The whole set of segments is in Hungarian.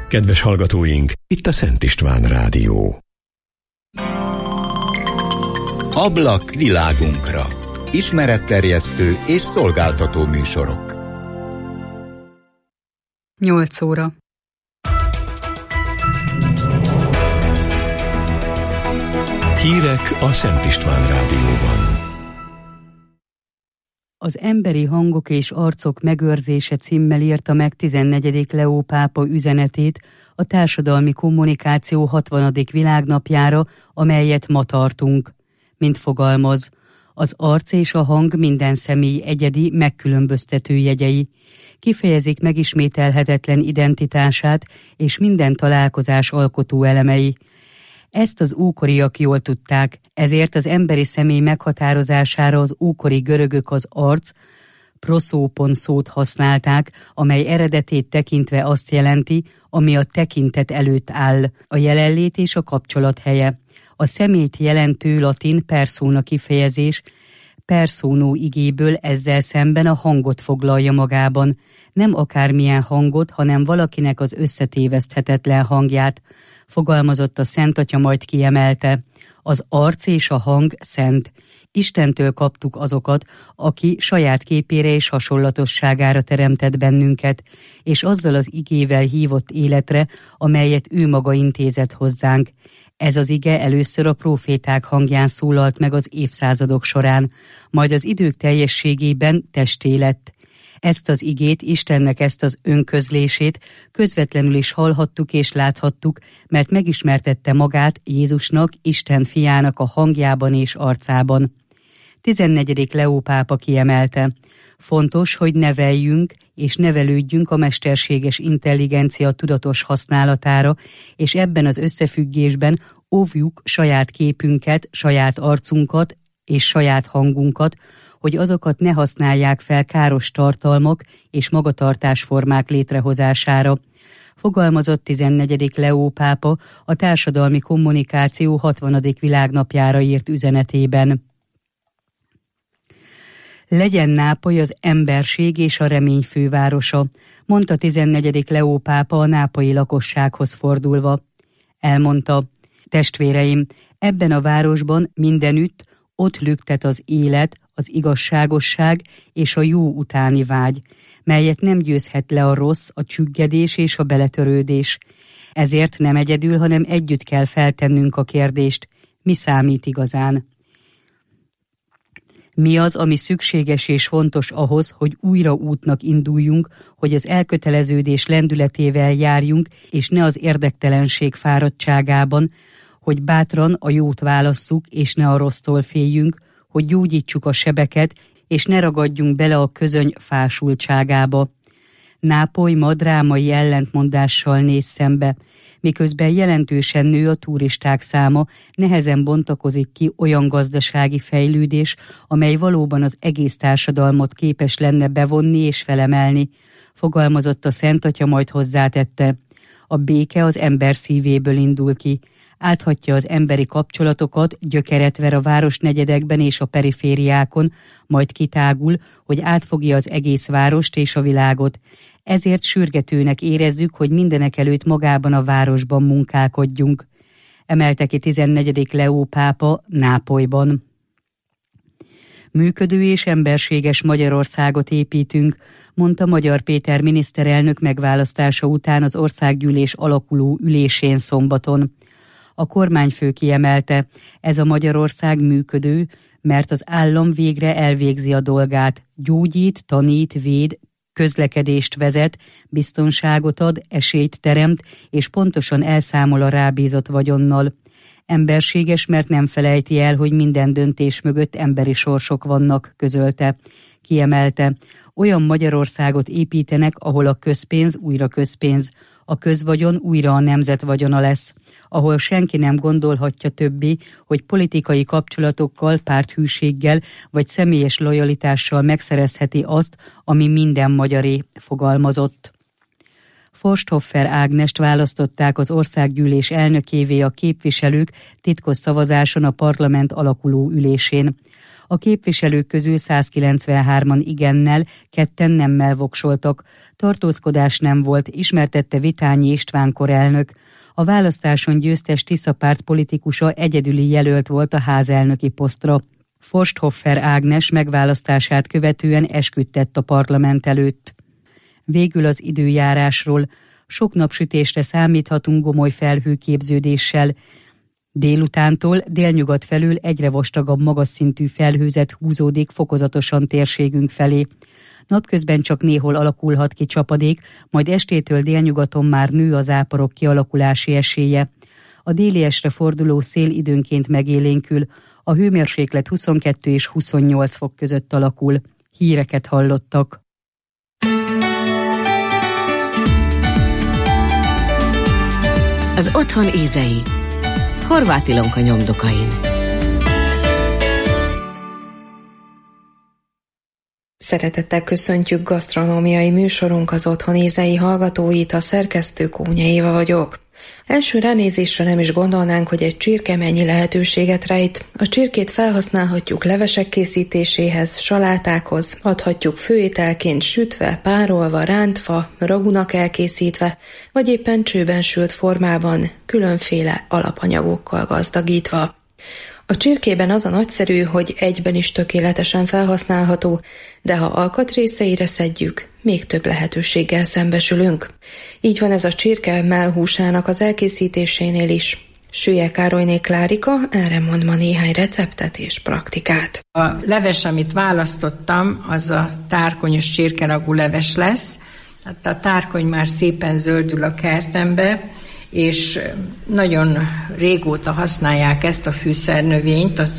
Kedves hallgatóink, itt a Szent István Rádió. Ablak világunkra. Ismeretterjesztő és szolgáltató műsorok. 8 óra. Hírek a Szent István Rádióban. Az emberi hangok és arcok megőrzése címmel írta meg 14. Leó pápa üzenetét a társadalmi kommunikáció 60. világnapjára, amelyet ma tartunk. Mint fogalmaz, az arc és a hang minden személy egyedi, megkülönböztető jegyei. Kifejezik megismételhetetlen identitását és minden találkozás alkotó elemei. Ezt az ókoriak jól tudták, ezért az emberi személy meghatározására az ókori görögök az arc, proszópon szót használták, amely eredetét tekintve azt jelenti, ami a tekintet előtt áll, a jelenlét és a kapcsolat helye. A személyt jelentő latin persona kifejezés personó igéből ezzel szemben a hangot foglalja magában. Nem akármilyen hangot, hanem valakinek az összetéveszthetetlen hangját, fogalmazott a Szent Atya, majd kiemelte. Az arc és a hang szent. Istentől kaptuk azokat, aki saját képére és hasonlatosságára teremtett bennünket, és azzal az igével hívott életre, amelyet ő maga intézett hozzánk. Ez az ige először a próféták hangján szólalt meg az évszázadok során, majd az idők teljességében testé lett. Ezt az igét, Istennek ezt az önközlését közvetlenül is hallhattuk és láthattuk, mert megismertette magát Jézusnak, Isten fiának a hangjában és arcában. 14. Leó pápa kiemelte, fontos, hogy neveljünk és nevelődjünk a mesterséges intelligencia tudatos használatára, és ebben az összefüggésben óvjuk saját képünket, saját arcunkat és saját hangunkat, hogy azokat ne használják fel káros tartalmak és magatartásformák létrehozására. Fogalmazott 14. Leó pápa a társadalmi kommunikáció 60. világnapjára írt üzenetében. Legyen Nápoly az emberség és a remény fővárosa, mondta 14. Leó pápa a nápolyi lakossághoz fordulva. Elmondta, testvéreim, ebben a városban mindenütt ott lüktet az élet, az igazságosság és a jó utáni vágy, melyet nem győzhet le a rossz, a csüggedés és a beletörődés. Ezért nem egyedül, hanem együtt kell feltennünk a kérdést, mi számít igazán. Mi az, ami szükséges és fontos ahhoz, hogy újra útnak induljunk, hogy az elköteleződés lendületével járjunk, és ne az érdektelenség fáradtságában, hogy bátran a jót válasszuk, és ne a rossztól féljünk, hogy gyógyítsuk a sebeket, és ne ragadjunk bele a közöny fásultságába. Nápoly ma drámai ellentmondással néz szembe, miközben jelentősen nő a turisták száma, nehezen bontakozik ki olyan gazdasági fejlődés, amely valóban az egész társadalmat képes lenne bevonni és felemelni, fogalmazott a Szent Atya, majd hozzátette. A béke az ember szívéből indul ki, áthatja az emberi kapcsolatokat, gyökeret ver a városnegyedekben és a perifériákon, majd kitágul, hogy átfogja az egész várost és a világot. Ezért sürgetőnek érezzük, hogy mindenekelőtt magában a városban munkálkodjunk, emelte ki 14. Leó pápa Nápolyban. Működő és emberséges Magyarországot építünk, mondta Magyar Péter miniszterelnök megválasztása után az országgyűlés alakuló ülésén szombaton. A kormányfő kiemelte, ez a Magyarország működő, mert az állam végre elvégzi a dolgát, gyógyít, tanít, véd, közlekedést vezet, biztonságot ad, esélyt teremt, és pontosan elszámol a rábízott vagyonnal. Emberséges, mert nem felejti el, hogy minden döntés mögött emberi sorsok vannak, közölte. Kiemelte, olyan Magyarországot építenek, ahol a közpénz újra közpénz, a közvagyon újra a nemzet vagyona lesz, ahol senki nem gondolhatja többé, hogy politikai kapcsolatokkal, párthűséggel vagy személyes lojalitással megszerezheti azt, ami minden magyaré, fogalmazott. Forsthoffer Ágnest választották az országgyűlés elnökévé a képviselők titkos szavazáson a parlament alakuló ülésén. A képviselők közül 193-an igennel, 2-en nemmel voksoltak. Tartózkodás nem volt, ismertette Vitányi István korelnök. A választáson győztes Tisza párt politikusa egyedüli jelölt volt a házelnöki posztra. Forsthoffer Ágnes megválasztását követően esküdtett a parlament előtt. Végül az időjárásról. Sok napsütésre számíthatunk gomoly felhőképződéssel. Délutántól délnyugat felől egyre vastagabb magas szintű felhőzet húzódik fokozatosan térségünk felé. Napközben csak néhol alakulhat ki csapadék, majd estétől délnyugaton már nő az záporok kialakulási esélye. A déliesre forduló szél időnként megélénkül, a hőmérséklet 22 és 28 fok között alakul. Híreket hallottak. Az otthon ízei. Horváth Ilonka nyomdokain. Szeretettel köszöntjük gasztronómiai műsorunk az otthon ízei hallgatóit, a szerkesztő Kónya Éva vagyok. Első ránézésre nem is gondolnánk, hogy egy csirke mennyi lehetőséget rejt. A csirkét felhasználhatjuk levesek készítéséhez, salátákhoz, adhatjuk főételként sütve, párolva, rántva, ragunak elkészítve, vagy éppen csőben sült formában, különféle alapanyagokkal gazdagítva. A csirkében az a nagyszerű, hogy egyben is tökéletesen felhasználható, de ha alkatrészeire szedjük, még több lehetőséggel szembesülünk. Így van ez a csirke mellhúsának az elkészítésénél is. Süllyek Károlyné Klárika erre mond ma néhány receptet és praktikát. A leves, amit választottam, az a tárkonyos csirkeragú leves lesz. Hát a tárkony már szépen zöldül a kertembe, és nagyon régóta használják ezt a fűszernövényt, a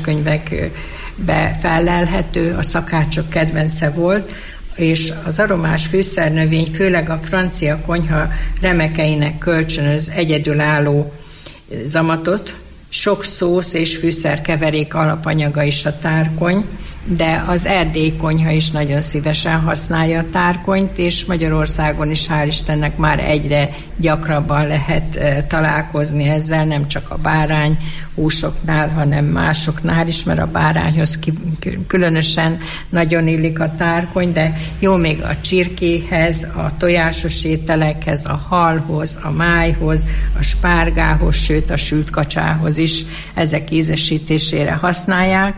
szakácskönyvekbe fellelhető, a szakácsok kedvence volt, és az aromás fűszernövény főleg a francia konyha remekeinek kölcsönöz egyedülálló zamatot. Sok szósz és fűszerkeverék alapanyaga is a tárkony, de az erdélyi konyha is nagyon szívesen használja a tárkonyt, és Magyarországon is hál' Istennek már egyre gyakrabban lehet találkozni ezzel, nem csak a bárány húsoknál, hanem másoknál is, mert a bárányhoz különösen nagyon illik a tárkony, de jó még a csirkéhez, a tojásos ételekhez, a halhoz, a májhoz, a spárgához, sőt a sült kacsához is ezek ízesítésére használják.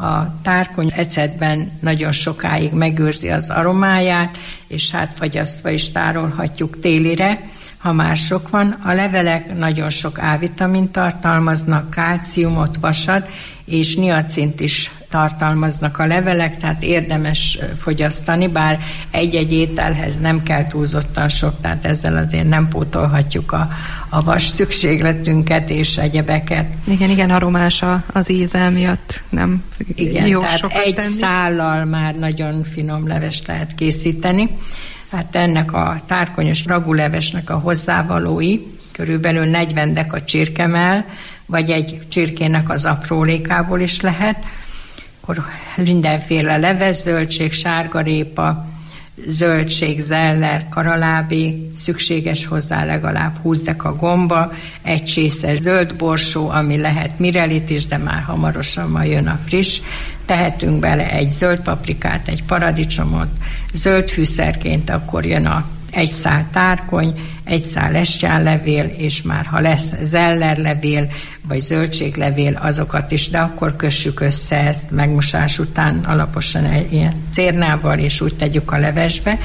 A tárkony ecetben nagyon sokáig megőrzi az aromáját, és hát fagyasztva is tárolhatjuk télire, ha már sok van. A levelek nagyon sok A-vitamint tartalmaznak, kálciumot, vasat és niacint is tartalmaznak a levelek, tehát érdemes fogyasztani, bár egy-egy ételhez nem kell túlzottan sok, tehát ezzel azért nem pótolhatjuk a vas szükségletünket és egyebeket. Igen, aromás az íze miatt nem jó tehát sokat egy tenni. szállal már nagyon finom levest lehet készíteni. Hát ennek a tárkonyos ragulevesnek a hozzávalói körülbelül 40 deka csirkemell, vagy egy csirkének az aprólékából is lehet, akkor mindenféle leves, zöldség, sárgarépa, zöldség, zeller, karalábé, szükséges hozzá legalább 20 deka gomba, egy csésze zöld borsó, ami lehet mirelit is, de már hamarosan majd jön a friss. Tehetünk bele egy zöld paprikát, egy paradicsomot, zöld fűszerként akkor jön egy szál tárkony, egy szál estjánlevél, és már ha lesz zellerlevél, vagy zöldséglevél, azokat is, de akkor kössük össze ezt megmosás után alaposan egy ilyen cérnával, és úgy tegyük a levesbe,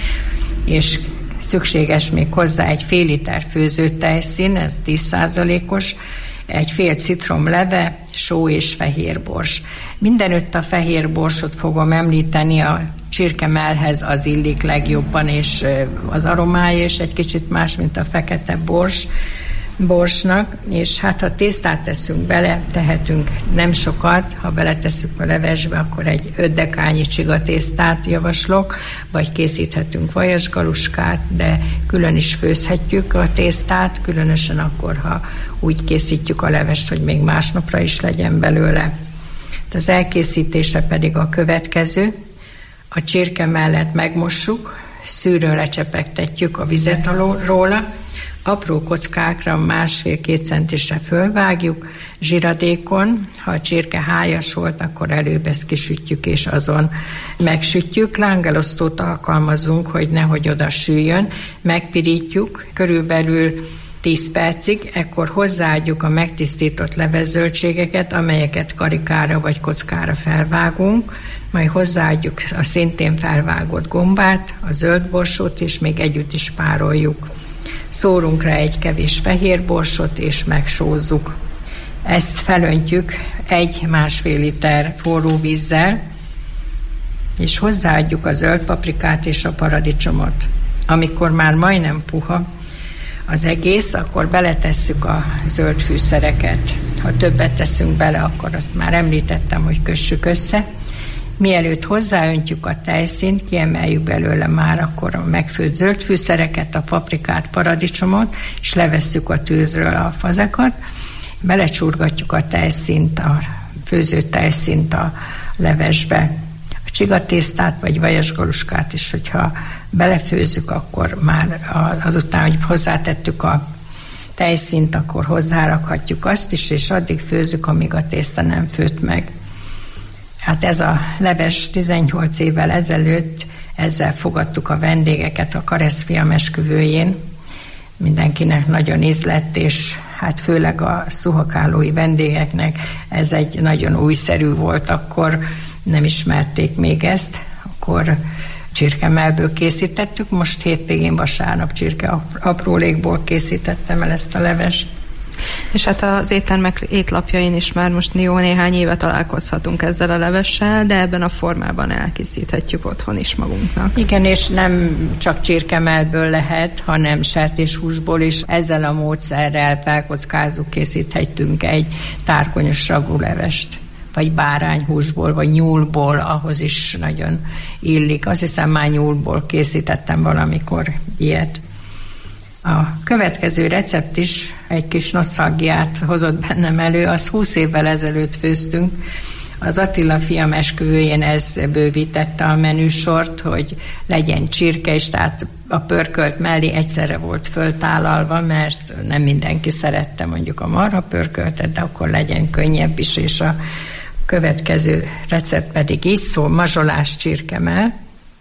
és szükséges még hozzá egy fél liter főzőtejszín, ez 10%-os, egy fél citrom leve, só és fehérbors. Mindenütt a fehér borsot fogom említeni, a csirkemellhez az illik legjobban, és az aromája is egy kicsit más, mint a fekete borsnak, és hát ha tésztát teszünk bele, tehetünk nem sokat, ha beletesszük a levesbe, akkor egy 5 dekányi csigatésztát javaslok, vagy készíthetünk vajasgaluskát, de külön is főzhetjük a tésztát, különösen akkor, ha úgy készítjük a levest, hogy még másnapra is legyen belőle. Az elkészítése pedig a következő. A csirke mellett megmossuk, szűrőn lecsepegtetjük a vizet róla, apró kockákra 1,5-2 centisre fölvágjuk, zsiradékon, ha a csirke hájas volt, akkor előbb ezt kisütjük, és azon megsütjük. Lángelosztót alkalmazunk, hogy nehogy oda süljön, megpirítjuk, körülbelül 10 percig, ekkor hozzáadjuk a megtisztított levezzöldségeket, amelyeket karikára vagy kockára felvágunk, majd hozzáadjuk a szintén felvágott gombát, a zöld borsót, és még együtt is pároljuk. Szórunk rá egy kevés fehér borsot, és megsózzuk. Ezt felöntjük 1,5 liter forró vízzel, és hozzáadjuk a zöld paprikát és a paradicsomot. Amikor már majdnem puha az egész, akkor beletesszük a zöld fűszereket. Ha többet teszünk bele, akkor azt már említettem, hogy kössük össze. Mielőtt hozzáöntjük a tejszínt, kiemeljük belőle már akkor a megfőtt zöld fűszereket, a paprikát, paradicsomot, és levesszük a tűzről a fazekat. Belecsurgatjuk a tejszínt, a főzött tejszínt a levesbe. A csigatésztát vagy vajasgaluskát is, hogyha belefőzzük, akkor már azután, hogy hozzátettük a tejszínt, akkor hozzárakhatjuk azt is, és addig főzzük, amíg a tészta nem főtt meg. Hát ez a leves 18 évvel ezelőtt, ezzel fogadtuk a vendégeket a keresztfiam esküvőjén. Mindenkinek nagyon ízlett, és hát főleg a szuhakálói vendégeknek ez egy nagyon újszerű volt, akkor nem ismerték még ezt, akkor csirkemellből készítettük, most hétvégén vasárnap csirke aprólékból készítettem el ezt a levest. És hát az éttermek étlapjain is már most jó néhány éve találkozhatunk ezzel a levessel, de ebben a formában elkészíthetjük otthon is magunknak. Igen, és nem csak csirkemellből lehet, hanem sertéshúsból is. Ezzel a módszerrel felkockázunk, készíthetünk egy tárkonyos ragulevest, vagy bárányhúsból, vagy nyúlból, ahhoz is nagyon illik. Azt hiszem, már nyúlból készítettem valamikor ilyet. A következő recept is egy kis nosztalgiát hozott bennem elő, az 20 évvel ezelőtt főztünk. Az Attila fiam esküvőjén ez bővítette a menüsort, hogy legyen csirke, és tehát a pörkölt mellé egyszerre volt föltálalva, mert nem mindenki szerette mondjuk a marha pörköltet, de akkor legyen könnyebb is, és a következő recept pedig így szól: mazsolás csirkemell.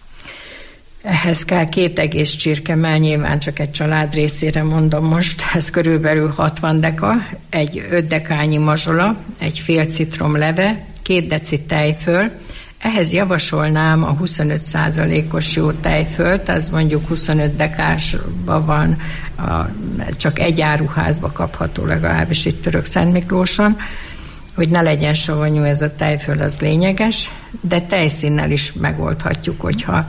Ehhez kell 2 egész csirkemell, nyilván csak egy család részére mondom most, ez körülbelül 60 deka, egy 5 dekányi mazsola, egy fél citrom leve, 2 deci tejföl. Ehhez javasolnám a 25%-os jó tejfölt, az mondjuk 25 dekásban van, csak egy áruházba kapható, legalábbis itt Törökszentmiklóson, hogy ne legyen savanyú ez a tejföl, az lényeges, de tejszínnel is megoldhatjuk, hogyha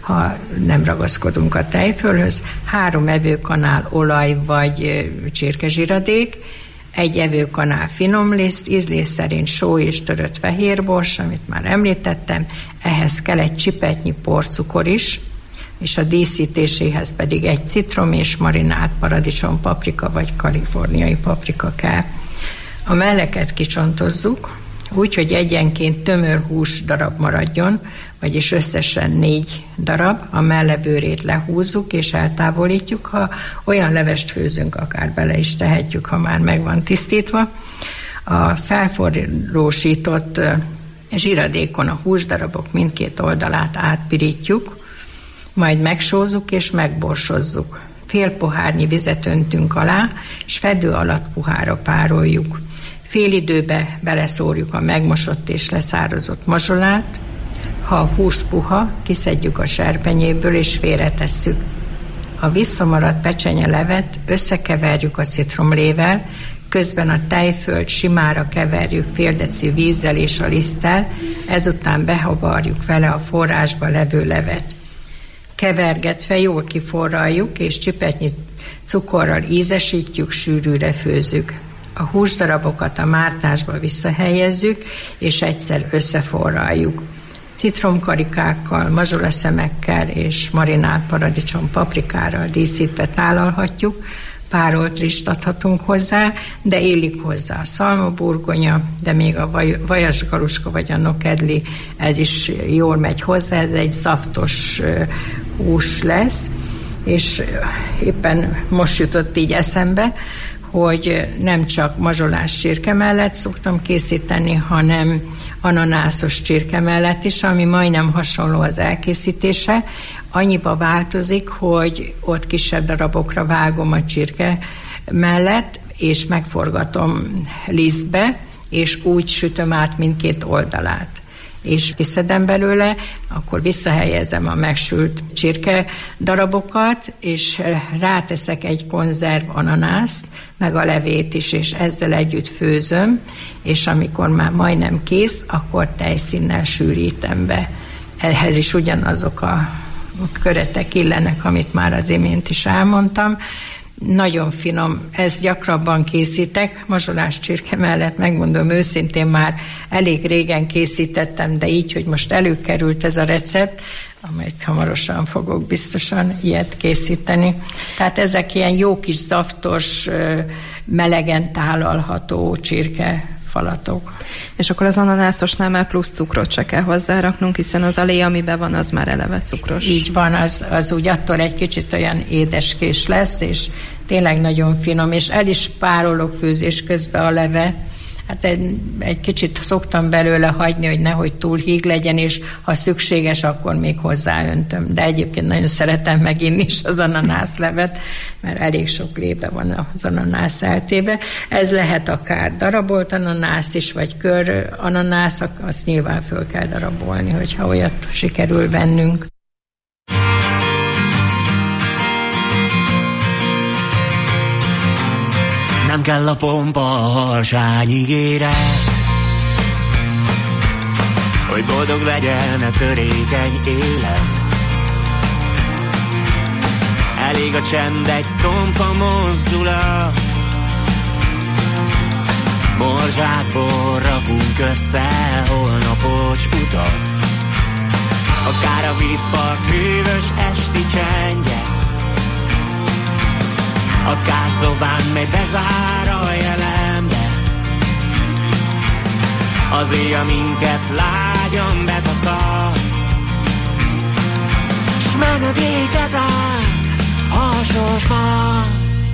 nem ragaszkodunk a tejfölhöz. 3 evőkanál olaj vagy csirkezsiradék, 1 evőkanál finomliszt, ízlés szerint só és törött fehérbors, amit már említettem, ehhez kell egy csipetnyi porcukor is, és a díszítéséhez pedig 1 citrom és marinált paradicsom paprika vagy kaliforniai paprika kell. A melleket kicsontozzuk, úgy, hogy egyenként tömör hús darab maradjon, vagyis összesen 4 darab, a mellebőrét lehúzzuk és eltávolítjuk. Ha olyan levest főzünk, akár bele is tehetjük, ha már meg van tisztítva. A felforrósított zsiradékon a húsdarabok mindkét oldalát átpirítjuk, majd megsózzuk és megborsozzuk. Fél pohárnyi vizet öntünk alá, és fedő alatt puhára pároljuk. Fél időbe beleszórjuk a megmosott és leszározott mazsolát. Ha a hús puha, kiszedjük a serpenyéből és félretesszük. A visszamaradt pecsenyelevet összekeverjük a citromlével, közben a tejfölt simára keverjük fél deci vízzel és a liszttel, ezután behavarjuk vele a forrásba levő levet. Kevergetve jól kiforraljuk, és csipetnyi cukorral ízesítjük, sűrűre főzzük. A húsdarabokat a mártásba visszahelyezzük, és egyszer összeforraljuk. Citromkarikákkal, mazsolaszemekkel és marinált paradicsom paprikárral díszítve tálalhatjuk, párolt rist adhatunk hozzá, de illik hozzá a szalmaburgonya, de még a vajasgaluska vagy a nokedli, ez is jól megy hozzá, ez egy szaftos hús lesz. és éppen most jutott így eszembe, hogy nem csak mazsolás csirke mellett szoktam készíteni, hanem ananászos csirke mellett is, ami majdnem hasonló az elkészítése. Annyiba változik, hogy ott kisebb darabokra vágom a csirke mellett, és megforgatom lisztbe, és úgy sütöm át mindkét oldalát. És kiszedem belőle, akkor visszahelyezem a megsült csirke darabokat, és ráteszek egy konzerv ananászt, meg a levét is, és ezzel együtt főzöm, és amikor már majdnem kész, akkor tejszínnel sűrítem be. Ehhez is ugyanazok a köretek illenek, amit már az imént is elmondtam. Nagyon finom, ezt gyakrabban készítek, mazsolás csirke mellett, megmondom őszintén, már elég régen készítettem, de így, hogy most előkerült ez a recept, amelyet hamarosan fogok biztosan ilyet készíteni. Tehát ezek ilyen jó kis zaftos, melegen tálalható csirkefalatok. És akkor az ananászosnál már plusz cukrot se kell hozzáraknunk, hiszen az alé, amiben van, az már eleve cukros. Így van, az úgy attól egy kicsit olyan édeskés lesz, és tényleg nagyon finom, és el is párolok főzés közben a leve. Hát egy kicsit szoktam belőle hagyni, hogy nehogy túl híg legyen, és ha szükséges, akkor még hozzáöntöm. De egyébként nagyon szeretem meginni is az ananászlevet, mert elég sok lébe van az ananász eltéve. Ez lehet akár darabolt ananász is, vagy kör ananász, azt nyilván föl kell darabolni, hogyha olyat sikerül vennünk. Nem kell a pompa a harsányigére, hogy boldog legyen a törékeny élet. Elég a csend, egy tompa mozdulat, morzsákból rakunk össze holnapos utat. Akár a vízpart hűvös esti csendje, akár szobán, mely bezár a jelenbe. Az éjjel minket lágyan betakar, s menedéket áll a sorsban.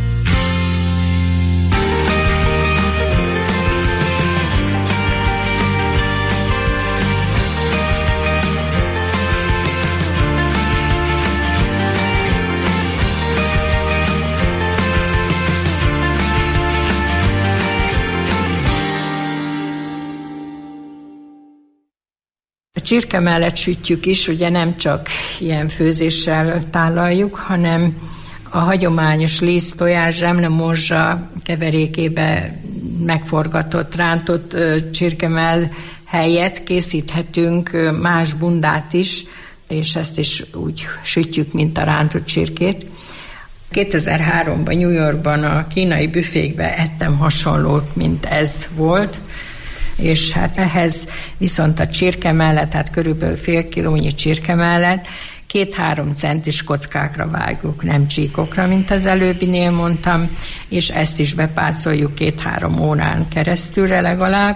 A csirke mellett sütjük is, ugye nem csak ilyen főzéssel tálaljuk, hanem a hagyományos liszt, tojás, zsemlemorzsa keverékébe megforgatott, rántott csirkemell helyett készíthetünk más bundát is, és ezt is úgy sütjük, mint a rántott csirkét. 2003-ban New Yorkban a kínai büfékben ettem hasonlót, mint ez volt, és hát ehhez viszont a csirke mellett, hát körülbelül fél kilónyi csirke mellett 2-3 centis kockákra vágjuk, nem csíkokra, mint az előbbinél mondtam, és ezt is bepácoljuk 2-3 órán keresztülre legalább,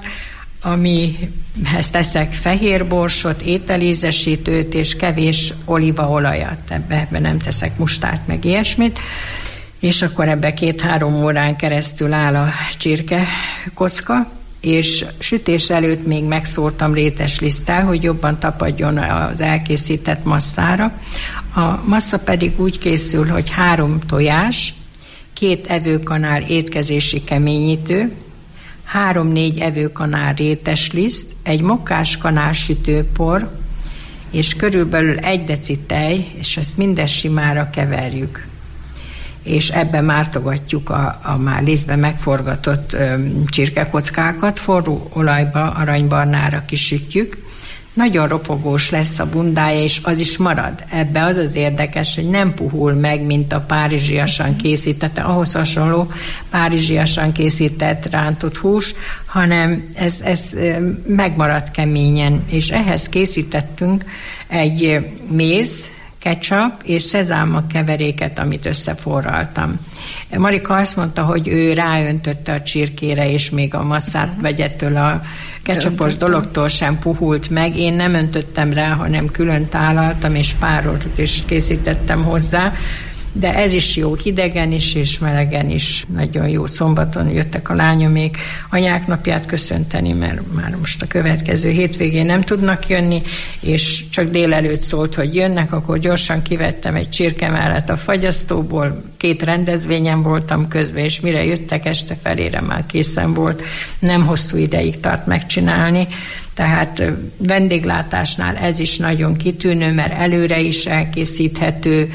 amihez teszek fehér borsot, ételízesítőt és kevés olívaolajat, ebbe nem teszek mustárt meg ilyesmit, és akkor ebbe 2-3 órán keresztül áll a csirke kocka, és sütés előtt még megszórtam rétesliszttel, hogy jobban tapadjon az elkészített masszára. A massza pedig úgy készül, hogy 3 tojás, 2 evőkanál étkezési keményítő, 3-4 evőkanál rétesliszt, egy mokkáskanál sütőpor, és körülbelül 1 deci tej, és ezt mindezt simára keverjük. És ebben mártogatjuk a már lisztben megforgatott csirkekockákat, forró olajba, aranybarnára kisütjük. Nagyon ropogós lesz a bundája, és az is marad. Ebbe az az érdekes, hogy nem puhul meg, mint a párizsiasan készített, ahhoz hasonló párizsiasan készített rántott hús, hanem ez megmarad keményen. És ehhez készítettünk egy méz, ketchup és szezáma keveréket, amit összeforraltam. Marika azt mondta, hogy ő ráöntötte a csirkére, és még a masszát vegyettől a ketchupos dologtól sem puhult meg. Én nem öntöttem rá, hanem külön tálaltam, és párolt is készítettem hozzá, de ez is jó hidegen is, és melegen is. Nagyon jó. Szombaton jöttek a lányomék anyák napját köszönteni, mert már most a következő hétvégén nem tudnak jönni, és csak délelőtt szólt, hogy jönnek, akkor gyorsan kivettem egy csirkemellet a fagyasztóból, 2 rendezvényen voltam közben, és mire jöttek, este felére már készen volt. Nem hosszú ideig tart megcsinálni, tehát vendéglátásnál ez is nagyon kitűnő, mert előre is elkészíthető,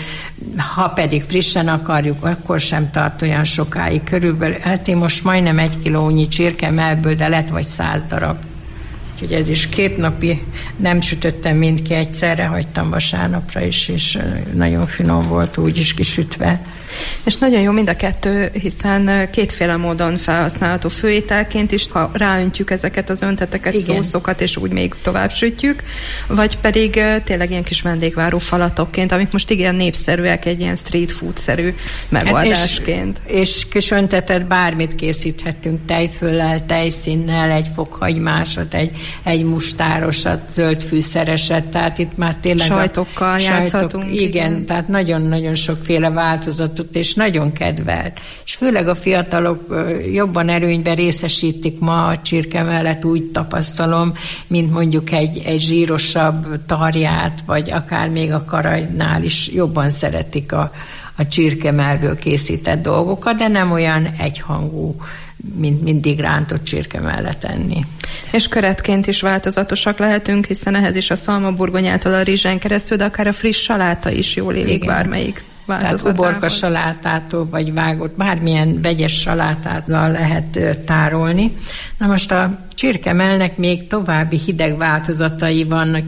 ha pedig frissen akarjuk, akkor sem tart olyan sokáig. Körülbelül, hát én most majdnem 1 kilónyi csirkemelből, de lett vagy 100 darab. Úgyhogy ez is 2 napi, nem sütöttem mind ki egyszerre, hagytam vasárnapra is, és nagyon finom volt úgy is kisütve. És nagyon jó mind a kettő, hiszen kétféle módon felhasználható főételként is, ha ráöntjük ezeket az önteteket, szószokat, és úgy még tovább sütjük, vagy pedig tényleg ilyen kis vendégváró falatokként, amik most igen népszerűek, egy ilyen street food-szerű megoldásként. És kis öntetet bármit készíthetünk, tejföllel, tejszínnel, egy fokhagymásat, egy mustárosat, zöld fűszereset, tehát itt már tényleg sajtokkal játszhatunk. Igen, tehát nagyon-nagyon sokféle változatot, és nagyon kedvelt. És főleg a fiatalok jobban előnyben részesítik ma a csirkemellet, úgy tapasztalom, mint mondjuk egy zsírosabb tarját, vagy akár még a karajnál is jobban szeretik a csirkemelből készített dolgokat, de nem olyan egyhangú, mint mindig rántott csirkemellet enni. És köretként is változatosak lehetünk, hiszen ehhez is a szalmaburgonyától a rizsen keresztül, de akár a friss saláta is jól illik bármelyik változatához. Tehát uborka salátától, vagy vágott, bármilyen vegyes salátától lehet tárolni. Na most a csirkemelnek még további hideg változatai vannak.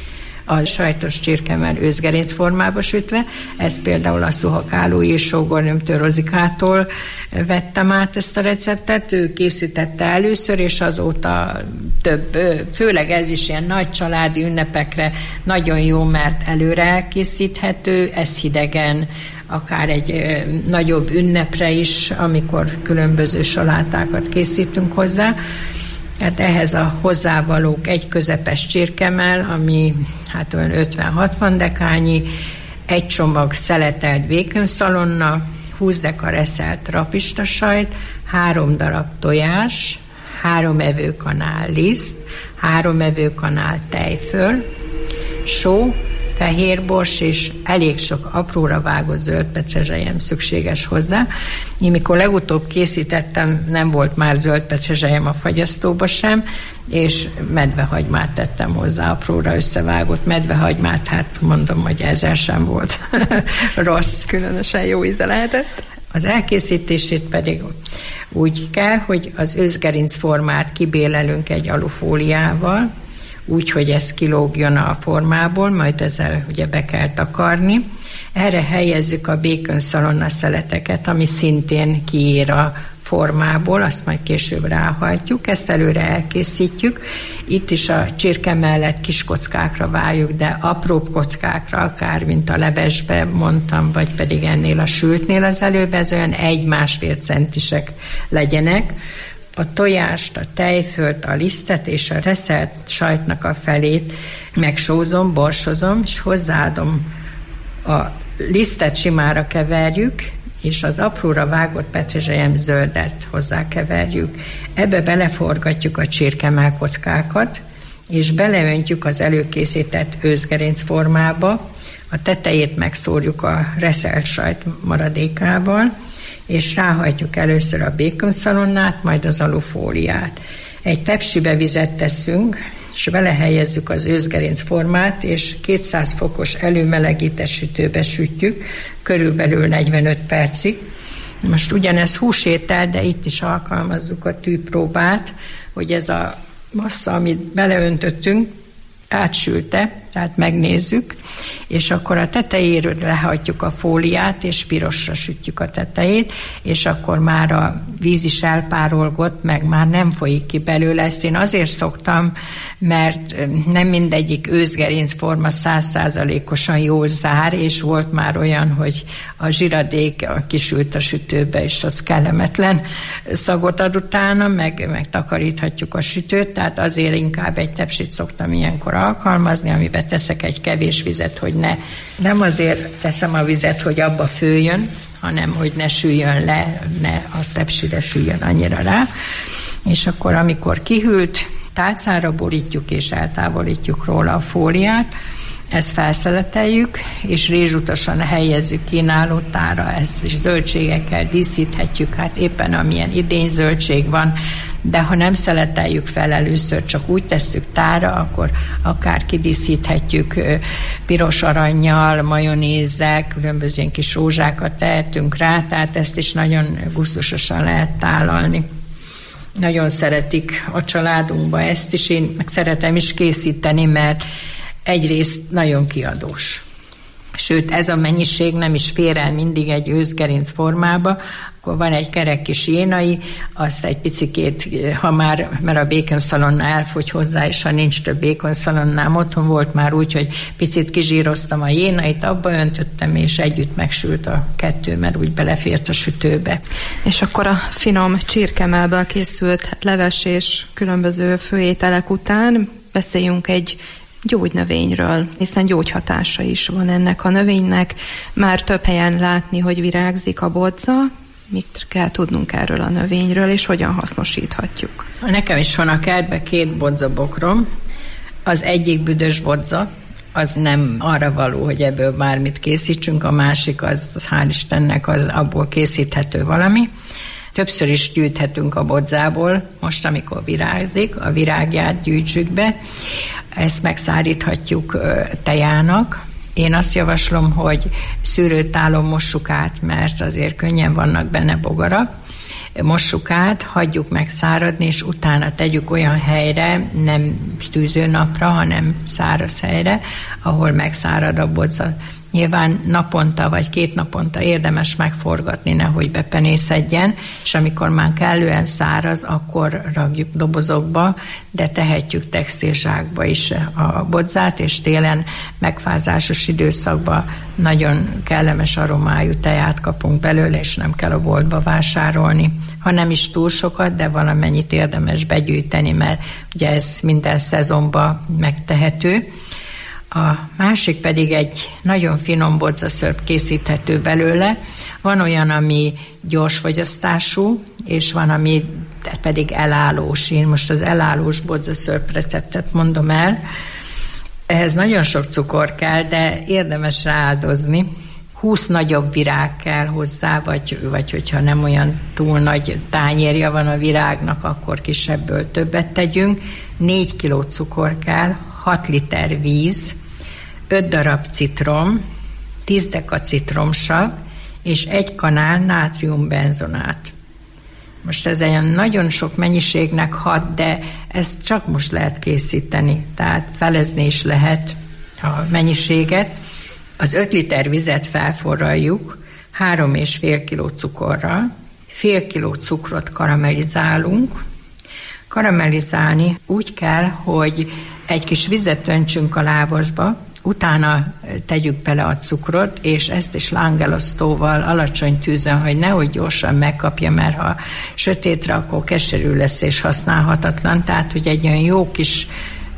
A sajtos csirkemell őzgerinc formába sütve, ez például a Szuhakálói és Sógornőmtől Rozikától vettem át ezt a receptet, ő készítette először, és azóta több, főleg ez is ilyen nagy családi ünnepekre nagyon jó, mert előre elkészíthető, ez hidegen, akár egy nagyobb ünnepre is, amikor különböző salátákat készítünk hozzá. Hát ehhez a hozzávalók egy közepes csirkemell, ami hát olyan 50-60 dekányi, egy csomag szeletelt békönszalonna, 20 deka reszelt rapistasajt, 3 darab tojás, 3 evőkanál liszt, 3 evőkanál tejföl, só, fehérbors és elég sok apróra vágott zöld petrezselyem szükséges hozzá. Én mikor legutóbb készítettem, nem volt már zöld petrezselyem a fagyasztóba sem, és medvehagymát tettem hozzá, apróra összevágott medvehagymát, hát mondom, hogy ezzel sem volt rossz. Különösen jó íze lehetett. Az elkészítését pedig úgy kell, hogy az őzgerinc formát kibélelünk egy alufóliával, úgy, hogy ez kilógjon a formából, majd ezzel ugye be kell takarni. Erre helyezzük a békönszalonna szeleteket, ami szintén kiér a formából, azt majd később ráhajtjuk, ezt előre elkészítjük. Itt is a csirkemellett kis kockákra váljuk, de apróbb kockákra, akár mint a levesbe mondtam, vagy pedig ennél a sültnél az előbb, ez olyan 1-1,5 centisek legyenek. A tojást, a tejfölt, a lisztet és a reszelt sajtnak a felét megsózom, borsozom, és hozzáadom a lisztet, simára keverjük, és az apróra vágott petrezselyem zöldet hozzákeverjük. Ebbe beleforgatjuk a csirkemell kockákat, és beleöntjük az előkészített őzgerinc formába, a tetejét megszórjuk a reszelt sajt maradékával, és ráhajtjuk először a békönszalonnát, majd az alufóliát. Egy tepsibe vizet teszünk, és vele helyezzük az őzgerinc formát, és 200 fokos előmelegített sütőbe sütjük, körülbelül 45 percig. Most ugyanez húsétel, de itt is alkalmazzuk a tűpróbát, hogy ez a massza, amit beleöntöttünk, átsülte, tehát megnézzük, és akkor a tetejéről lehajtjuk a fóliát, és pirosra sütjük a tetejét, és akkor már a víz is elpárolgott, meg már nem folyik ki belőle. Ezt én azért szoktam, mert nem mindegyik őzgerinc forma 100%-osan jól zár, és volt már olyan, hogy a zsiradék kisült a sütőbe, és az kellemetlen szagot ad utána, meg takaríthatjuk a sütőt, tehát azért inkább egy tepsit szoktam ilyenkor alkalmazni, amiben teszek egy kevés vizet, hogy nem azért teszem a vizet, hogy abba főjön, hanem hogy ne süljön le, ne a tepsire süljön annyira rá. És akkor, amikor kihűlt, tálcára borítjuk és eltávolítjuk róla a fóliát, ezt felszeleteljük, és rézsutasan helyezzük kínálótára, ezt is zöldségekkel díszíthetjük, hát éppen amilyen idényzöldség van, de ha nem szeleteljük fel először, csak úgy tesszük tára, akkor akár kidíszíthetjük piros arannyal, majonézzel, különböző kis rózsákat tehetünk rá, tehát ezt is nagyon gusztusosan lehet tálalni. Nagyon szeretik a családunkba ezt is, én meg szeretem is készíteni, mert egyrészt nagyon kiadós. Sőt, ez a mennyiség nem is fér el mindig egy őszgerinc formába, akkor van egy kerek kis jénai, azt egy picikét, ha már, mert a békonszalonna elfogy hozzá, és ha nincs több békonszalonnám, otthon volt már úgy, hogy picit kizsíroztam a jénait, abba öntöttem, és együtt megsült a kettő, mert úgy belefért a sütőbe. És akkor a finom csirkemellből készült leves és különböző főételek után beszéljünk egy gyógynövényről, hiszen gyógyhatása is van ennek a növénynek. Már több helyen látni, hogy virágzik a bodza. Mit kell tudnunk erről a növényről, és hogyan hasznosíthatjuk? Nekem is van a kertben 2 bodzabokrom. Az egyik büdös bodza, az nem arra való, hogy ebből bármit készítsünk, a másik az, hál' Istennek, az abból készíthető valami. Többször is gyűjthetünk a bodzából, most amikor virágzik, a virágját gyűjtsük be, ezt megszáríthatjuk tejának. Én azt javaslom, hogy szűrőtálon mossuk át, mert azért könnyen vannak benne bogarak. Mossuk át, hagyjuk megszáradni, és utána tegyük olyan helyre, nem tűzőnapra, hanem száraz helyre, ahol megszárad a bodza. Nyilván naponta vagy 2 naponta érdemes megforgatni, nehogy bepenészedjen, és amikor már kellően száraz, akkor rakjuk dobozokba, de tehetjük textilzsákba is a bodzát, és télen megfázásos időszakban nagyon kellemes aromájú teját kapunk belőle, és nem kell a boltba vásárolni. Ha nem is túl sokat, de valamennyit érdemes begyűjteni, mert ugye ez minden szezonban megtehető. A másik pedig egy nagyon finom bodzaszörp készíthető belőle. Van olyan, ami gyors fogyasztású, és van, ami pedig elállós. Én most az elállós bodzaszörp receptet mondom el. Ehhez nagyon sok cukor kell, de érdemes rááldozni. 20 nagyobb virág kell hozzá, vagy hogyha nem olyan túl nagy tányérja van a virágnak, akkor kisebből többet tegyünk. 4 kiló cukor kell, 6 liter víz, 5 darab citrom, 10 deka citromsav, és 1 kanál nátriumbenzonát. Most ez egy nagyon sok mennyiségnek hat, de ezt csak most lehet készíteni, tehát felezni is lehet a mennyiséget. Az 5 liter vizet felforraljuk 3,5 kg cukorral, fél kiló cukrot karamellizálunk. Karamellizálni úgy kell, hogy egy kis vizet öntsünk a lávasba, utána tegyük bele a cukrot, és ezt is lángelosztóval alacsony tűzön, hogy nehogy gyorsan megkapja, mert ha sötétre, akkor keserű lesz és használhatatlan. Tehát, hogy egy olyan jó kis,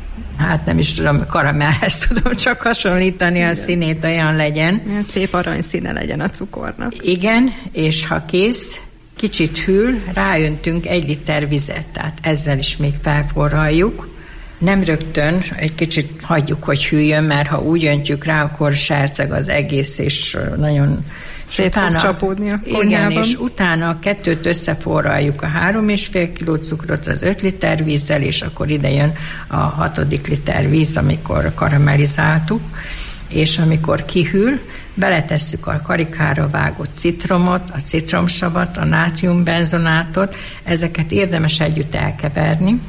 hát nem is tudom, karamellhez tudom csak hasonlítani, a színét olyan legyen. Ilyen szép aranyszíne legyen a cukornak. Igen, és ha kész, kicsit hűl, ráöntünk 1 liter vizet, tehát ezzel is még felforraljuk. Nem rögtön, egy kicsit hagyjuk, hogy hűljön, mert ha úgy öntjük rá, akkor serceg az egész, és nagyon szét fog csapódni a konyhában. Igen, és utána a 2-t összeforraljuk, a 3,5 kg cukrot az 5 liter vízzel, és akkor ide jön a 6. liter víz, amikor karamellizáltuk, és amikor kihűl, beletesszük a karikára vágott citromot, a citromsavat, a nátriumbenzonátot, ezeket érdemes együtt elkeverni,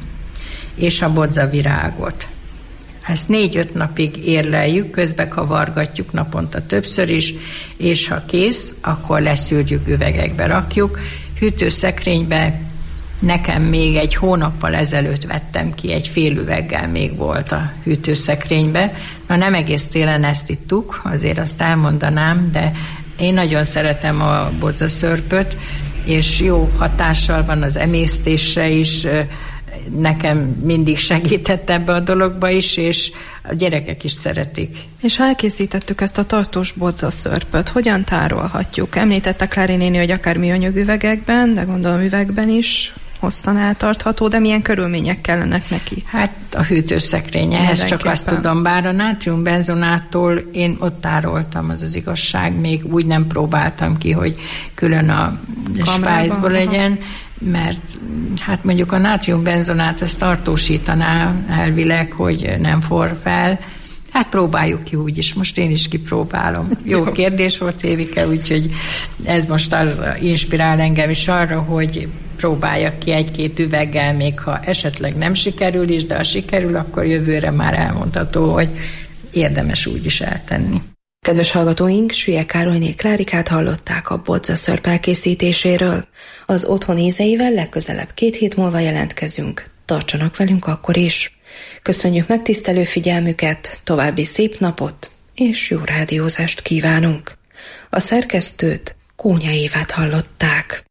és a bodzavirágot. Ezt 4-5 napig érleljük, közbe kavargatjuk naponta többször is, és ha kész, akkor leszűrjük, üvegekbe rakjuk. Hűtőszekrénybe nekem még 1 hónappal ezelőtt vettem ki, egy fél üveggel még volt a hűtőszekrénybe. Na nem egész télen ezt ittuk, azért azt elmondanám, de én nagyon szeretem a bodzaszörpöt, és jó hatással van az emésztésre is, nekem mindig segített ebbe a dologba is, és a gyerekek is szeretik. És ha elkészítettük ezt a tartós bodzaszörpöt, hogyan tárolhatjuk? Említette Klári néni, hogy akár műanyag üvegekben, de gondolom üvegben is hosszan eltartható, de milyen körülmények kellenek neki? Hát a hűtőszekrény, ehhez csak azt tudom, bár a nátriumbenzonától én ott tároltam, az igazság, még úgy nem próbáltam ki, hogy külön a spájzból legyen, mert hát mondjuk a nátriumbenzonát ezt tartósítaná elvileg, hogy nem forr fel. Hát próbáljuk ki úgyis, most én is kipróbálom. Jó kérdés volt, Évike, úgyhogy ez most inspirál engem is arra, hogy próbáljak ki egy-két üveggel, még ha esetleg nem sikerül is, de ha sikerül, akkor jövőre már elmondható, hogy érdemes úgy is eltenni. Kedves hallgatóink, Süllyek Károlyné Klárikát hallották a bodzaszörp elkészítéséről. Az Otthon ízeivel legközelebb 2 hét múlva jelentkezünk. Tartsanak velünk akkor is. Köszönjük megtisztelő figyelmüket, további szép napot és jó rádiózást kívánunk. A szerkesztőt, Kónya Évát hallották.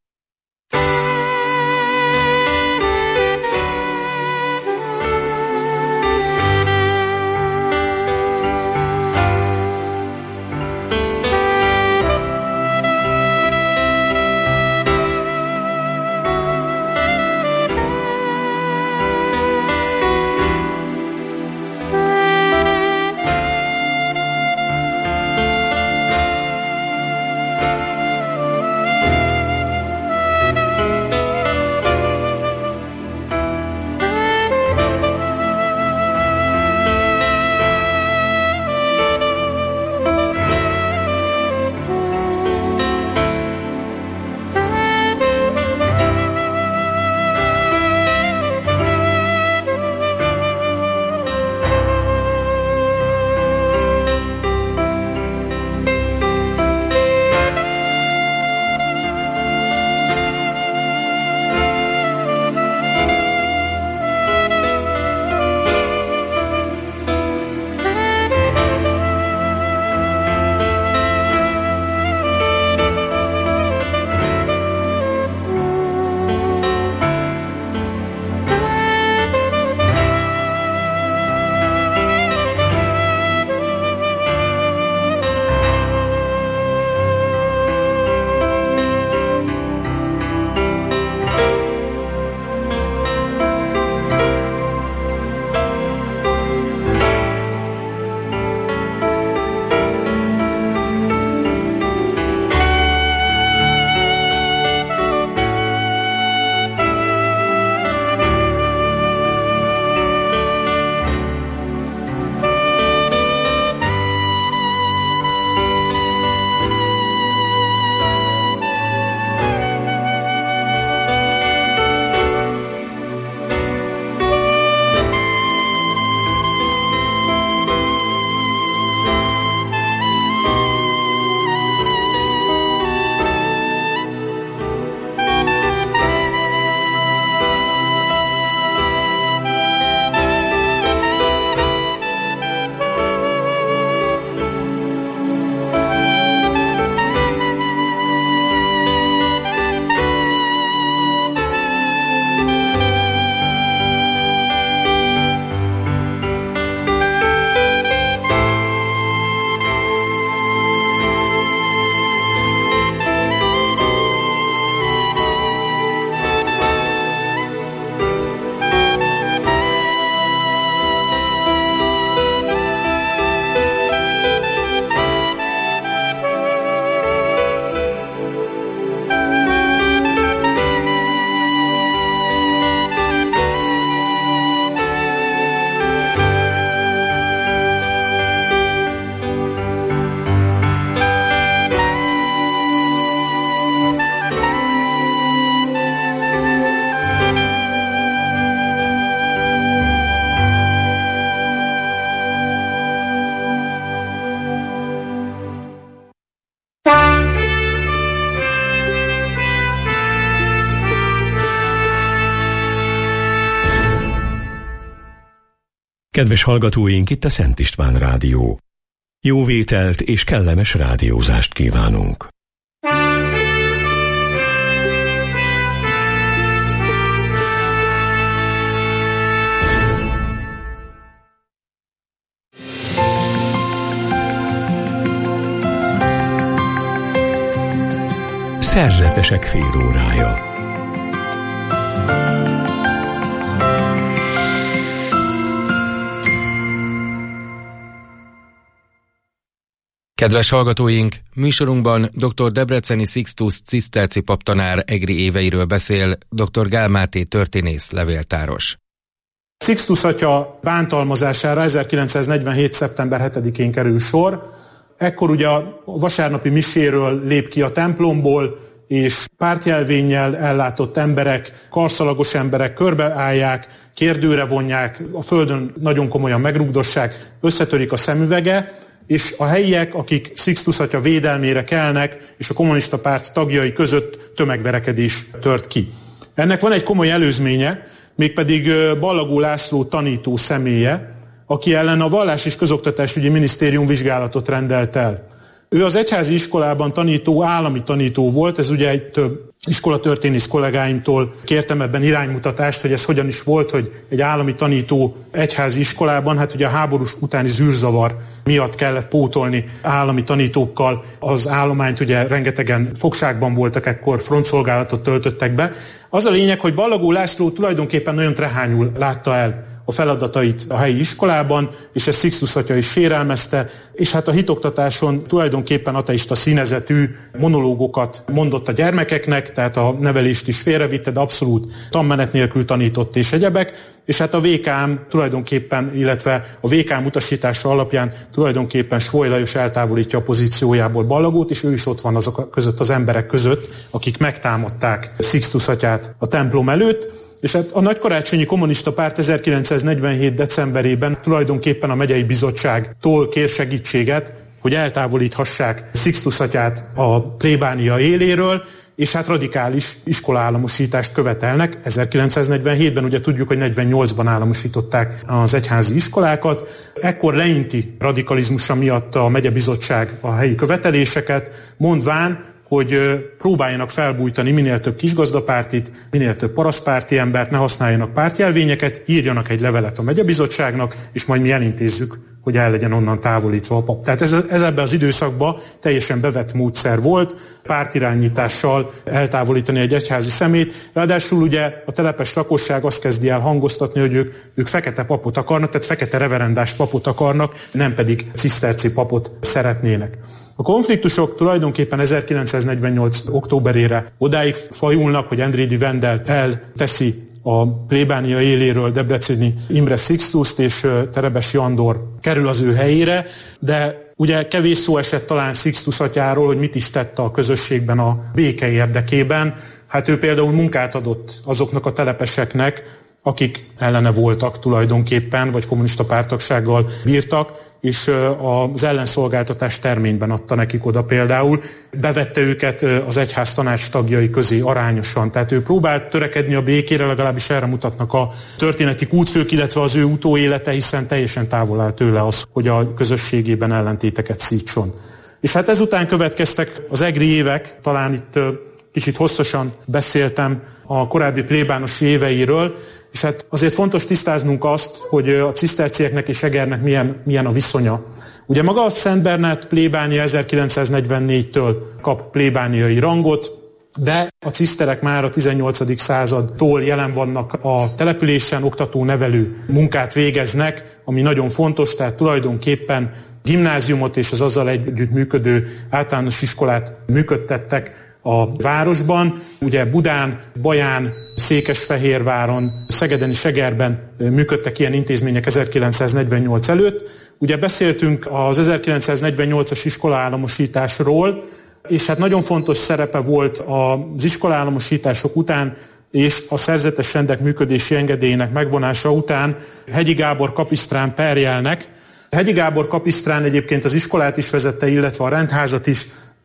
Kedves hallgatóink, itt a Szent István Rádió. Jó vételt és kellemes rádiózást kívánunk. Szerzetesek félórája. Kedves hallgatóink, műsorunkban dr. Debreceni Sixtus ciszterci paptanár egri éveiről beszél dr. Gál Máté történész, levéltáros. Sixtus atya bántalmazására 1947. szeptember 7-én kerül sor. Ekkor ugye a vasárnapi miséről lép ki a templomból, és pártjelvénnyel ellátott emberek, karszalagos emberek körbeállják, kérdőre vonják, a földön nagyon komolyan megrugdossák, összetörik a szemüvege, és a helyiek, akik Sixtus atya védelmére kelnek, és a kommunista párt tagjai között tömegverekedés tört ki. Ennek van egy komoly előzménye, mégpedig Ballagó László tanító személye, aki ellen a Vallás- és Közoktatásügyi Minisztérium vizsgálatot rendelt el. Ő az egyházi iskolában tanító, állami tanító volt, ez ugye egy iskolatörténész kollégáimtól kértem ebben iránymutatást, hogy ez hogyan is volt, hogy egy állami tanító egyházi iskolában, hát ugye a háborús utáni zűrzavar miatt kellett pótolni állami tanítókkal az állományt, ugye rengetegen fogságban voltak, ekkor frontszolgálatot töltöttek be. Az a lényeg, hogy Ballagó László tulajdonképpen nagyon trehányul látta el a feladatait a helyi iskolában, és ezt Sixtus atya is sérelmezte, és hát a hitoktatáson tulajdonképpen ateista színezetű monológokat mondott a gyermekeknek, tehát a nevelést is félrevitte, de abszolút tanmenet nélkül tanított és egyebek, és hát a VKM tulajdonképpen, illetve a VKM utasítása alapján tulajdonképpen Svoly Lajos eltávolítja a pozíciójából Ballagót, és ő is ott van azok között az emberek között, akik megtámadták Sixtus atyát a templom előtt. És hát a Nagykarácsonyi Kommunista Párt 1947. decemberében tulajdonképpen a megyei bizottságtól kér segítséget, hogy eltávolíthassák Sixtus atyát a plébánia éléről, és hát radikális iskolaállamosítást követelnek. 1947-ben ugye tudjuk, hogy 48-ban államosították az egyházi iskolákat. Ekkor leinti radikalizmusa miatt a megyebizottság a helyi követeléseket, mondván, hogy próbáljanak felbújtani minél több kisgazdapártit, minél több parasztpárti embert, ne használjanak pártjelvényeket, írjanak egy levelet a megyebizottságnak, és majd mi elintézzük, hogy el legyen onnan távolítva a pap. Tehát ez ebben az időszakban teljesen bevett módszer volt, pártirányítással eltávolítani egy egyházi szemét. Ráadásul ugye a telepes lakosság azt kezdi el hangoztatni, hogy ők fekete papot akarnak, tehát fekete reverendás papot akarnak, nem pedig ciszterci papot szeretnének. A konfliktusok tulajdonképpen 1948. októberére odáig fajulnak, hogy Endrédi Vendel elteszi a plébánia éléről Debreceni Imre Sixtust, és Terebesi Andor kerül az ő helyére, de ugye kevés szó esett talán Sixtus atyáról, hogy mit is tett a közösségben a béke érdekében. Hát ő például munkát adott azoknak a telepeseknek, akik ellene voltak tulajdonképpen, vagy kommunista párttagsággal bírtak, és az ellenszolgáltatás terményben adta nekik oda például. Bevette őket az egyház tanács tagjai közé arányosan. Tehát ő próbált törekedni a békére, legalábbis erre mutatnak a történeti kútfők, illetve az ő utóélete, hiszen teljesen távol áll tőle az, hogy a közösségében ellentéteket szítson. És hát ezután következtek az egri évek, talán itt kicsit hosszasan beszéltem a korábbi plébános éveiről, és hát azért fontos tisztáznunk azt, hogy a cisztercieknek és Egernek milyen a viszonya. Ugye maga a Szent Bernát plébánia 1944-től kap plébániai rangot, de a ciszterek már a 18. századtól jelen vannak a településen, oktató-nevelő munkát végeznek, ami nagyon fontos, tehát tulajdonképpen gimnáziumot és az azzal együtt működő általános iskolát működtettek a városban. Ugye Budán, Baján, Székesfehérváron, Szegeden és Egerben működtek ilyen intézmények 1948 előtt. Ugye beszéltünk az 1948-as iskolaállamosításról, és hát nagyon fontos szerepe volt az iskolaállamosítások után és a szerzetes rendek működési engedélyének megvonása után Hegyi Gábor kapisztrán perjelnek. Hegyi Gábor kapisztrán egyébként az iskolát is vezette, illetve a rendházat is.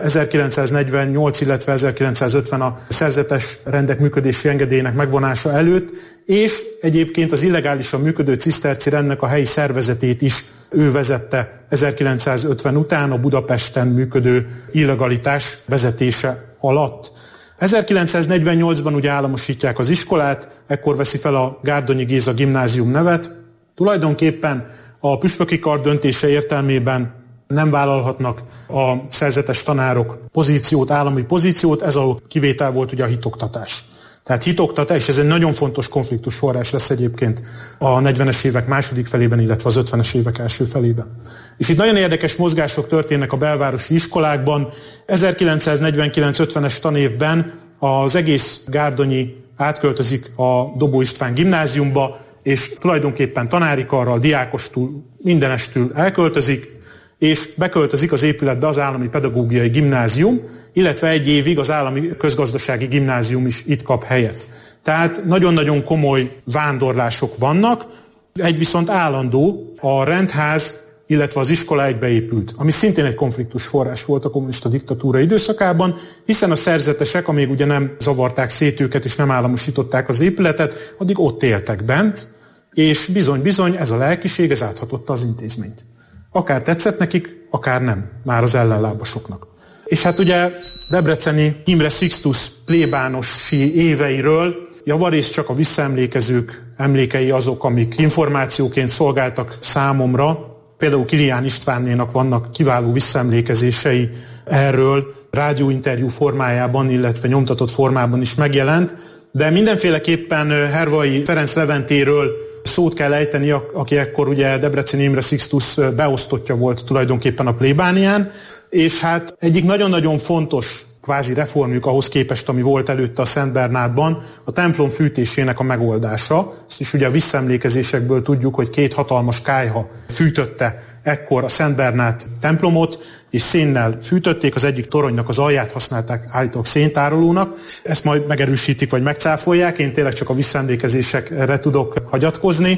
1948, illetve 1950 a szerzetes rendek működési engedélyének megvonása előtt, és egyébként az illegálisan működő ciszterci rendnek a helyi szervezetét is ő vezette 1950 után a Budapesten működő illegalitás vezetése alatt. 1948-ban ugye államosítják az iskolát, ekkor veszi fel a Gárdonyi Géza gimnázium nevet. Tulajdonképpen a püspöki kar döntése értelmében nem vállalhatnak a szerzetes tanárok pozíciót, állami pozíciót, ez a kivétel volt ugye a hitoktatás. Tehát hitoktatás, ez egy nagyon fontos konfliktus forrás lesz egyébként a 40-es évek második felében, illetve az 50-es évek első felében. És itt nagyon érdekes mozgások történnek a belvárosi iskolákban. 1949-50-es tanévben az egész Gárdonyi átköltözik a Dobó István gimnáziumba, és tulajdonképpen tanári karral, diákostól, mindenestül elköltözik, és beköltözik az épületbe az állami pedagógiai gimnázium, illetve egy évig az állami közgazdasági gimnázium is itt kap helyet. Tehát nagyon-nagyon komoly vándorlások vannak, egy viszont állandó, a rendház, illetve az iskola egybeépült, ami szintén egy konfliktus forrás volt a kommunista diktatúra időszakában, hiszen a szerzetesek, amíg ugye nem zavarták szét őket és nem államosították az épületet, addig ott éltek bent, és bizony-bizony ez a lelkiség, ez áthatotta az intézményt. Akár tetszett nekik, akár nem, már az ellenlábasoknak. És hát ugye Debreceni Imre Sixtus plébánosi éveiről javarészt csak a visszaemlékezők emlékei azok, amik információként szolgáltak számomra. Például Kilián Istvánnénak vannak kiváló visszaemlékezései erről, rádióinterjú formájában, illetve nyomtatott formában is megjelent, de mindenféleképpen Hervai Ferenc Leventéről szót kell ejteni, aki ekkor ugye Debreceni Imre Sixtus beosztottja volt tulajdonképpen a plébánián, és hát egyik nagyon-nagyon fontos kvázi reformjuk ahhoz képest, ami volt előtte a Szent Bernádban, a templom fűtésének a megoldása. Ezt is ugye a visszaemlékezésekből tudjuk, hogy 2 hatalmas kályha fűtötte ekkor a Szent Bernád templomot, és szénnel fűtötték, az egyik toronynak az alját használták állítólag széntárolónak. Ezt majd megerősítik, vagy megcáfolják, én tényleg csak a visszaemlékezésekre tudok hagyatkozni.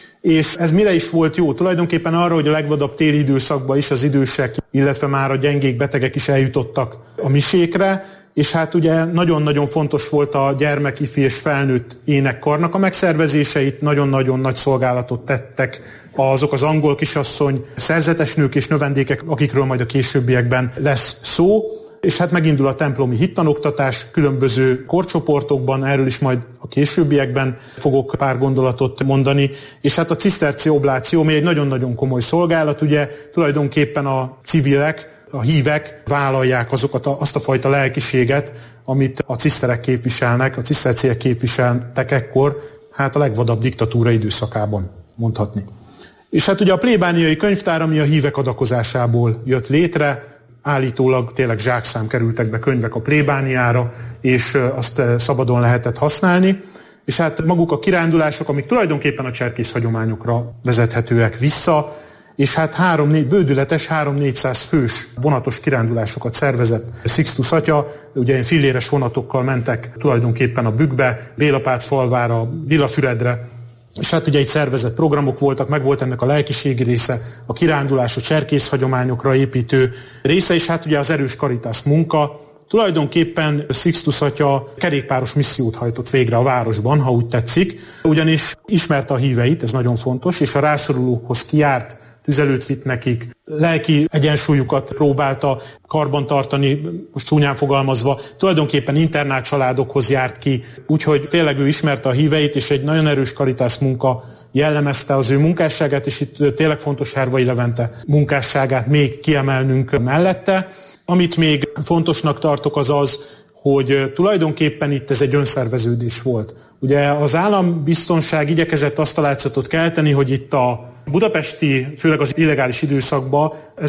És ez mire is volt jó? Tulajdonképpen arra, hogy a legvadabb téli időszakban is az idősek, illetve már a gyengék, betegek is eljutottak a misékre, és hát ugye nagyon-nagyon fontos volt a gyermek, ifi és felnőtt énekkarnak a megszervezéseit, nagyon-nagyon nagy szolgálatot tettek azok az angol kisasszony, szerzetesnők és növendékek, akikről majd a későbbiekben lesz szó. És hát megindul a templomi hittanoktatás különböző korcsoportokban, erről is majd a későbbiekben fogok pár gondolatot mondani. És hát a ciszterci obláció, ami egy nagyon-nagyon komoly szolgálat, ugye tulajdonképpen a civilek, a hívek vállalják azt a fajta lelkiséget, amit a ciszterek képviselnek, a ciszterciek képviseltek ekkor, hát a legvadabb diktatúra időszakában mondhatni. És hát ugye a plébániai könyvtár, ami a hívek adakozásából jött létre, állítólag tényleg zsákszám kerültek be könyvek a plébániára, és azt szabadon lehetett használni. És hát maguk a kirándulások, amik tulajdonképpen a cserkész hagyományokra vezethetőek vissza, és hát bődületes 3-400 fős vonatos kirándulásokat szervezett Sixtus atya. Ugye ilyen filléres vonatokkal mentek tulajdonképpen a Bükkbe, Bélapátfalvára, Villafüredre, és hát ugye egy szervezett programok voltak, meg volt ennek a lelkiségi része, a kirándulás, a cserkész hagyományokra építő része, és hát ugye az erős Caritas munka. Tulajdonképpen Sixtus atya kerékpáros missziót hajtott végre a városban, ha úgy tetszik, ugyanis ismerte a híveit, ez nagyon fontos, és a rászorulókhoz kijárt, tüzelőt vitt nekik, lelki egyensúlyukat próbálta karbantartani, most csúnyán fogalmazva, tulajdonképpen internát családokhoz járt ki, úgyhogy tényleg ő ismerte a híveit, és egy nagyon erős Caritas munka jellemezte az ő munkásságát, és itt tényleg fontos Hervai Levente munkásságát még kiemelnünk mellette. Amit még fontosnak tartok az, hogy tulajdonképpen itt ez egy önszerveződés volt. Ugye az állambiztonság igyekezett azt a látszatot kelteni, hogy itt a budapesti, főleg az illegális időszakban,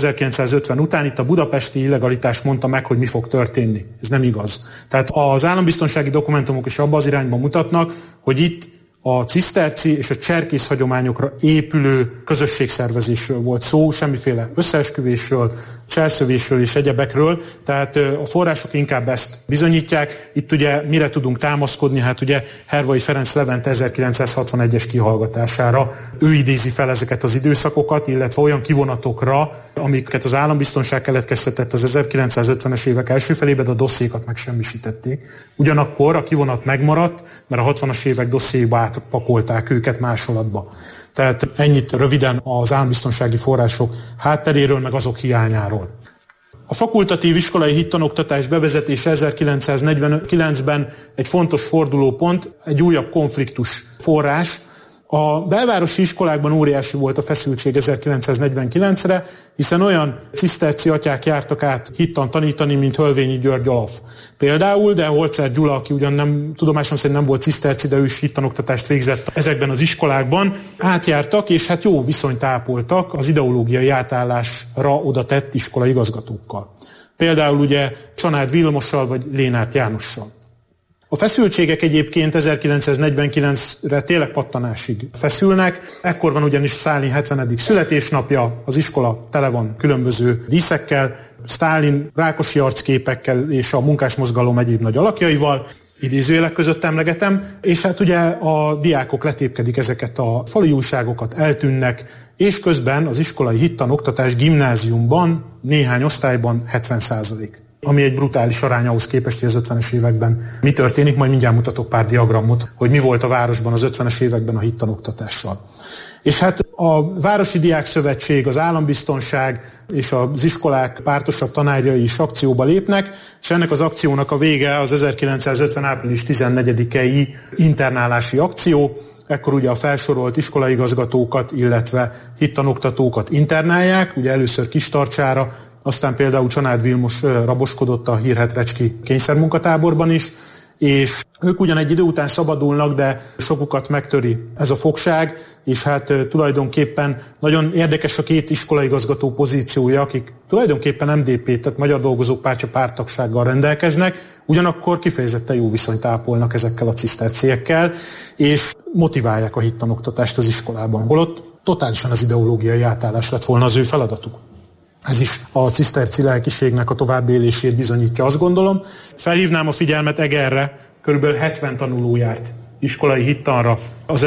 1950 után itt a budapesti illegalitás mondta meg, hogy mi fog történni. Ez nem igaz. Tehát az állambiztonsági dokumentumok is abba az irányba mutatnak, hogy itt a ciszterci és a cserkész hagyományokra épülő közösségszervezésről volt szó, semmiféle összeesküvésről, cselszövésről és egyebekről, tehát a források inkább ezt bizonyítják. Itt ugye mire tudunk támaszkodni? Hát ugye Hervai Ferenc Levente 1961-es kihallgatására. Ő idézi fel ezeket az időszakokat, illetve olyan kivonatokra, amiket az állambiztonság keletkeztetett az 1950-es évek első felében, de a dossziékat megsemmisítették. Ugyanakkor a kivonat megmaradt, mert a 60-as évek dossziéba átpakolták őket másolatba. Tehát ennyit röviden az állambiztonsági források hátteréről, meg azok hiányáról. A fakultatív iskolai hittanoktatás bevezetése 1949-ben egy fontos fordulópont, egy újabb konfliktus forrás. A belvárosi iskolákban óriási volt a feszültség 1949-re, hiszen olyan ciszterci atyák jártak át hittan tanítani, mint Hölvényi György Olaf. Például, de Holzer Gyula, aki ugyan nem, tudomásom szerint nem volt ciszterci, de ő is hittanoktatást végzett ezekben az iskolákban, átjártak, és hát jó viszonyt ápoltak az ideológiai átállásra oda tett iskolai igazgatókkal. Például ugye Csanád Vilmossal vagy Lénát Jánossal. A feszültségek egyébként 1949-re tényleg pattanásig feszülnek, ekkor van ugyanis Sztálin 70. születésnapja, az iskola tele van különböző díszekkel, Sztálin rákosi arcképekkel és a munkásmozgalom egyéb nagy alakjaival, idézőjelek között emlegetem, és hát ugye a diákok letépkedik ezeket a falu újságokat, eltűnnek, és közben az iskolai hittanoktatás gimnáziumban néhány osztályban 70%. Ami egy brutális arány ahhoz képest, hogy az 50-es években mi történik, majd mindjárt mutatok pár diagramot, hogy mi volt a városban az 50-es években a hittanoktatással. És hát a Városi Diákszövetség, az Állambiztonság és az iskolák pártosabb tanárjai is akcióba lépnek, és ennek az akciónak a vége az 1950. április 14-i internálási akció. Ekkor ugye a felsorolt iskolaigazgatókat, illetve hittanoktatókat internálják, ugye először Kistarcsára, aztán például Csanád Vilmos raboskodott a hírhedt Recski kényszermunkatáborban is, és ők ugyan egy idő után szabadulnak, de sokukat megtöri ez a fogság, és hát tulajdonképpen nagyon érdekes a két iskolaigazgató pozíciója, akik tulajdonképpen MDP, tehát Magyar Dolgozók Pártja párttagsággal rendelkeznek, ugyanakkor kifejezetten jó viszonyt ápolnak ezekkel a ciszterciekkel, és motiválják a hittanoktatást az iskolában, holott totálisan az ideológiai átállás lett volna az ő feladatuk. Ez is a ciszterci lelkiségnek a továbbélését bizonyítja, azt gondolom. Felhívnám a figyelmet Egerre, körülbelül 70 tanuló járt iskolai hittanra az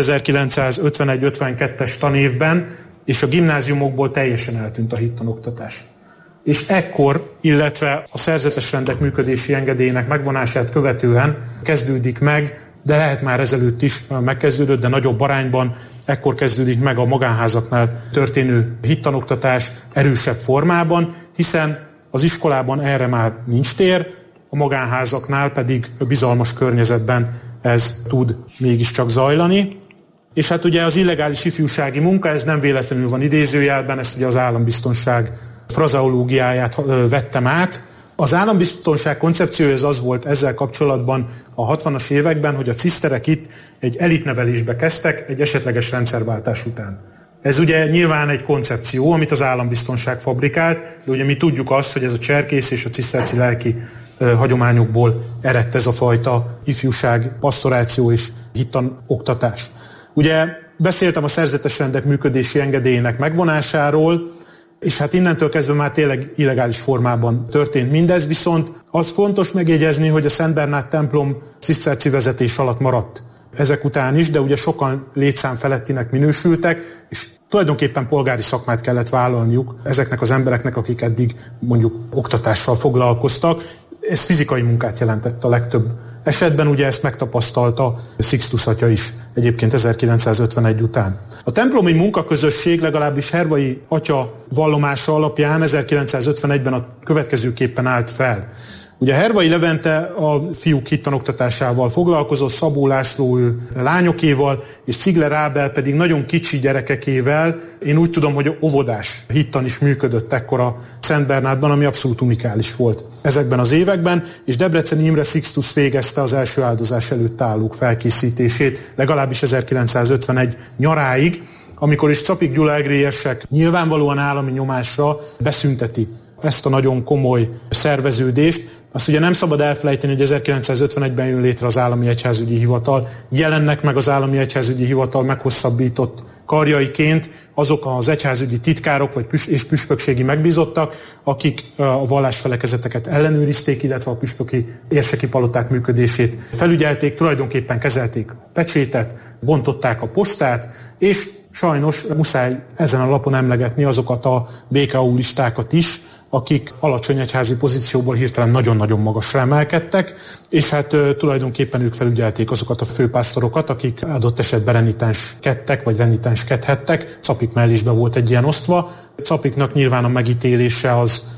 1951-52-es tanévben, és a gimnáziumokból teljesen eltűnt a hittanoktatás. És ekkor, illetve a szerzetes rendek működési engedélyének megvonását követően kezdődik meg, de lehet már ezelőtt is megkezdődött, de nagyobb arányban, ekkor kezdődik meg a magánházaknál történő hittanoktatás erősebb formában, hiszen az iskolában erre már nincs tér, a magánházaknál pedig bizalmas környezetben ez tud mégiscsak zajlani. És hát ugye az illegális ifjúsági munka, ez nem véletlenül van idézőjelben, ezt ugye az állambiztonság frazeológiáját vettem át. Az állambiztonság koncepciója az volt ezzel kapcsolatban a 60-as években, hogy a ciszterek itt egy elitnevelésbe kezdtek egy esetleges rendszerváltás után. Ez ugye nyilván egy koncepció, amit az állambiztonság fabrikált, de ugye mi tudjuk azt, hogy ez a cserkész és a ciszterci lelki hagyományokból eredt ez a fajta ifjúság, pastoráció és hittanoktatás. Ugye beszéltem a szerzetes rendek működési engedélyének megvonásáról, és hát innentől kezdve már tényleg illegális formában történt mindez, viszont az fontos megjegyezni, hogy a Szent Bernát templom ciszterci vezetés alatt maradt ezek után is, de ugye sokan létszám felettinek minősültek, és tulajdonképpen polgári szakmát kellett vállalniuk ezeknek az embereknek, akik eddig mondjuk oktatással foglalkoztak. Ez fizikai munkát jelentett a legtöbb esetben, ugye ezt megtapasztalta Sixtus atya is egyébként 1951 után. A templomi munkaközösség legalábbis Hervai atya vallomása alapján 1951-ben a következőképpen állt fel. Ugye Hervai Levente a fiúk hittanoktatásával foglalkozott, Szabó László ő lányokéval, és Cigler Ábel pedig nagyon kicsi gyerekekével. Én úgy tudom, hogy óvodás hittan is működött ekkor a Szent Bernátban, ami abszolút unikális volt ezekben az években, és Debreceni Imre Sixtus végezte az első áldozás előtt állók felkészítését, legalábbis 1951 nyaráig, amikor is Czapik Gyula egrélyesek nyilvánvalóan állami nyomásra beszünteti ezt a nagyon komoly szerveződést. Azt ugye nem szabad elfelejteni, hogy 1951-ben jön létre az Állami Egyházügyi Hivatal, jelennek meg az Állami Egyházügyi Hivatal meghosszabbított karjaiként azok az egyházügyi titkárok és püspökségi megbízottak, akik a vallásfelekezeteket ellenőrizték, illetve a püspöki érseki paloták működését felügyelték, tulajdonképpen kezelték a pecsétet, bontották a postát, és sajnos muszáj ezen a lapon emlegetni azokat a BKU listákat is, akik alacsony egyházi pozícióból hirtelen nagyon-nagyon magasra emelkedtek, és hát tulajdonképpen ők felügyelték azokat a főpásztorokat, akik adott esetben renitenskedtek, vagy renitenskedhettek. Czapik mellésbe volt egy ilyen osztva. Czapiknak nyilván a megítélése az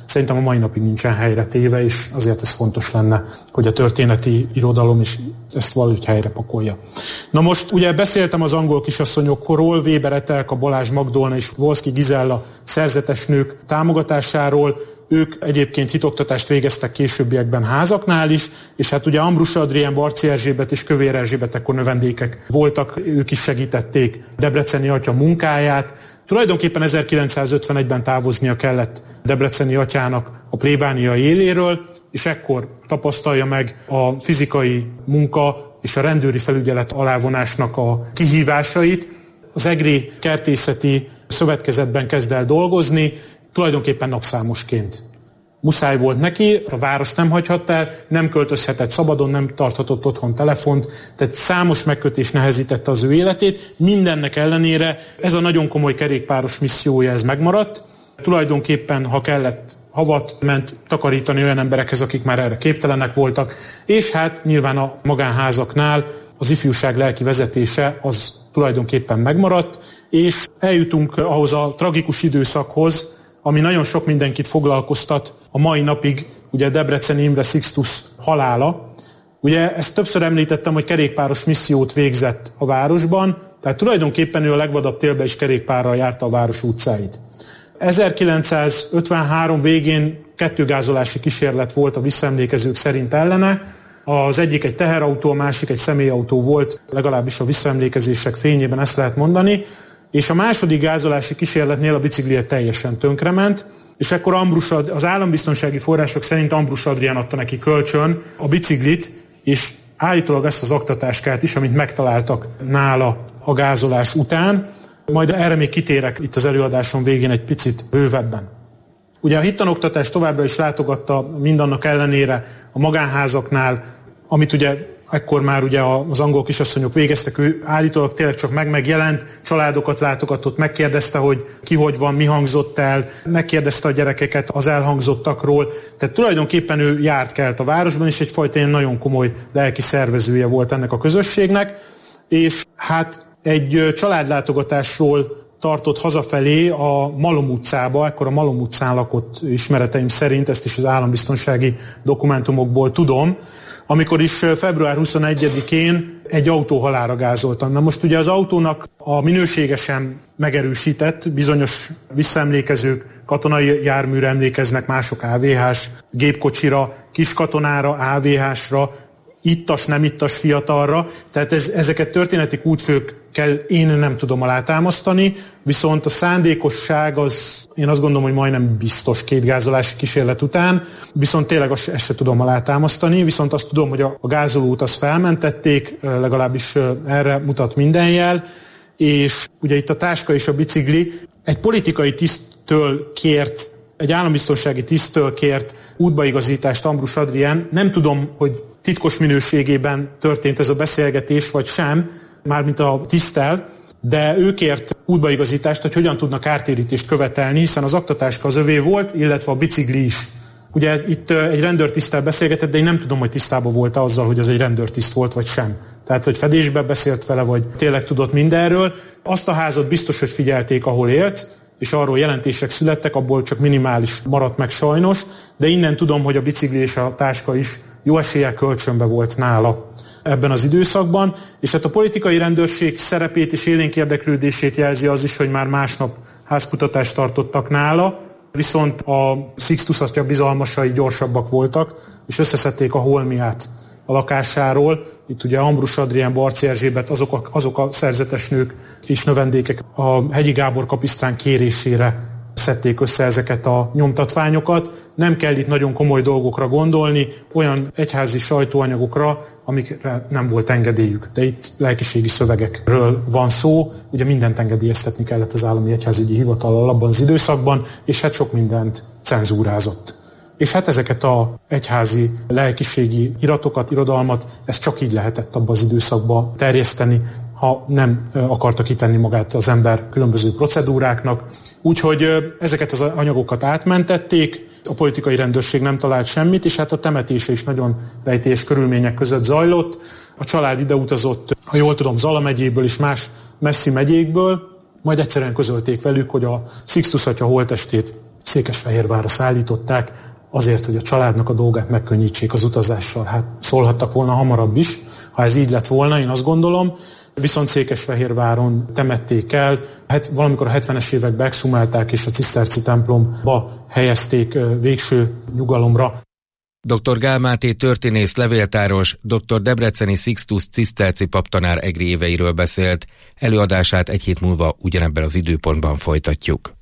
szerintem a mai napig nincsen helyre téve, és azért ez fontos lenne, hogy a történeti irodalom is ezt valahogy helyre pakolja. Na most ugye beszéltem az angol kisasszonyokról, Weber Etelka, Balázs Magdolna és Wolski Gizella szerzetes nők támogatásáról. Ők egyébként hitoktatást végeztek későbbiekben házaknál is, és hát ugye Ambrus Adrien, Barczy Erzsébet és Kövér Erzsébet ekkor növendékek voltak, ők is segítették Debreceni atya munkáját. Tulajdonképpen 1951-ben távoznia kellett Debreceni atyának a plébániai éléről, és ekkor tapasztalja meg a fizikai munka és a rendőri felügyelet alávonásnak a kihívásait. Az egri kertészeti szövetkezetben kezd el dolgozni, tulajdonképpen napszámosként. Muszáj volt neki, a város nem hagyhatta el, nem költözhetett szabadon, nem tarthatott otthon telefont, tehát számos megkötés nehezítette az ő életét. Mindennek ellenére ez a nagyon komoly kerékpáros missziója, ez megmaradt. Tulajdonképpen, ha kellett, havat ment takarítani olyan emberekhez, akik már erre képtelenek voltak, és hát nyilván a magánházaknál az ifjúság lelki vezetése az tulajdonképpen megmaradt, és eljutunk ahhoz a tragikus időszakhoz, ami nagyon sok mindenkit foglalkoztat a mai napig, ugye Debreceni Imre Sixtus halála. Ugye ezt többször említettem, hogy kerékpáros missziót végzett a városban, tehát tulajdonképpen ő a legvadabb télben is kerékpárral járta a város utcáit. 1953 végén 2 gázolási kísérlet volt a visszaemlékezők szerint ellene. Az egyik egy teherautó, a másik egy személyautó volt, legalábbis a visszaemlékezések fényében ezt lehet mondani. És a második gázolási kísérletnél a biciklie teljesen tönkrement, és ekkor az állambiztonsági források szerint Ambrus Adrien adta neki kölcsön a biciklit, és állítólag ezt az aktatáskát is, amit megtaláltak nála a gázolás után. Majd erre még kitérek itt az előadásom végén egy picit bővebben. Ugye a hittanoktatás továbbra is látogatta mindannak ellenére a magánházaknál, amit ugye ekkor már ugye az angol kisasszonyok végeztek, ő állítólag tényleg csak megjelent, családokat látogatott, megkérdezte, hogy ki hogy van, mi hangzott el, megkérdezte a gyerekeket az elhangzottakról. Tehát tulajdonképpen ő járt kelt a városban, és egyfajta ilyen nagyon komoly lelki szervezője volt ennek a közösségnek. És hát egy családlátogatásról tartott hazafelé a Malom utcába, ekkor a Malom utcán lakott ismereteim szerint, ezt is az állambiztonsági dokumentumokból tudom, amikor is február 21-én egy autó halálra gázoltan. Na most ugye az autónak a minőségesen megerősített, bizonyos visszaemlékezők katonai járműre emlékeznek, mások AVH-s, gépkocsira, kiskatonára, AVH-sra, ittas, nem ittas fiatalra, tehát ezeket történeti kútfőkkel én nem tudom alátámasztani, viszont a szándékosság az, én azt gondolom, hogy majdnem biztos 2 gázolási kísérlet után, viszont tényleg ezt se tudom alátámasztani, viszont azt tudom, hogy a gázolót azt felmentették, legalábbis erre mutat minden jel, és ugye itt a táska és a bicikli egy politikai tiszttől kért, egy állambiztonsági tiszttől kért útbaigazítást Ambrus Adrien, nem tudom, hogy titkos minőségében történt ez a beszélgetés, vagy sem, mármint a tiszttel, de ő kért útbaigazítást, hogy hogyan tudnak kártérítést követelni, hiszen az aktatáska az övé volt, illetve a bicikli is. Ugye itt egy rendőrtiszttel beszélgetett, de én nem tudom, hogy tisztában volt azzal, hogy ez egy rendőrtiszt volt, vagy sem. Tehát, hogy fedésbe beszélt vele, vagy tényleg tudott mindenről. Azt a házat biztos, hogy figyelték, ahol élt, és arról jelentések születtek, abból csak minimális maradt meg sajnos, de innen tudom, hogy a bicikli és a táska is jó eséllyel kölcsönbe volt nála ebben az időszakban, és hát a politikai rendőrség szerepét és élénk érdeklődését jelzi az is, hogy már másnap házkutatást tartottak nála, viszont a Sixtus atya bizalmasai gyorsabbak voltak, és összeszedték a holmiát a lakásáról. Itt ugye Ambrus Adrien, Barczy Erzsébet, azok a szerzetes nők és növendékek a Hegyi Gábor kapisztrán kérésére szedték össze ezeket a nyomtatványokat. Nem kell itt nagyon komoly dolgokra gondolni, olyan egyházi sajtóanyagokra, amikre nem volt engedélyük. De itt lelkiségi szövegekről van szó, ugye mindent engedélyeztetni kellett az állami egyházügyi hivatallal abban az időszakban, és hát sok mindent cenzúrázott. És hát ezeket az egyházi lelkiségi iratokat, irodalmat, ezt csak így lehetett abban az időszakban terjeszteni, ha nem akarta kitenni magát az ember különböző procedúráknak. Úgyhogy ezeket az anyagokat átmentették, a politikai rendőrség nem talált semmit, és hát a temetése is nagyon rejtélyes körülmények között zajlott. A család ide utazott, ha jól tudom, Zala megyéből és más messzi megyékből, majd egyszerűen közölték velük, hogy a Sixtus atya holttestét Székesfehérvárra szállították, azért, hogy a családnak a dolgát megkönnyítsék az utazással. Hát szólhattak volna hamarabb is, ha ez így lett volna, én azt gondolom. Viszont Székesfehérváron temették el, valamikor a 70-es években exhumálták és a ciszterci templomba helyezték végső nyugalomra. Dr. Gál Máté történész, levéltáros, dr. Debreceni Sixtus ciszterci paptanár egri éveiről beszélt. Előadását egy hét múlva ugyanebben az időpontban folytatjuk.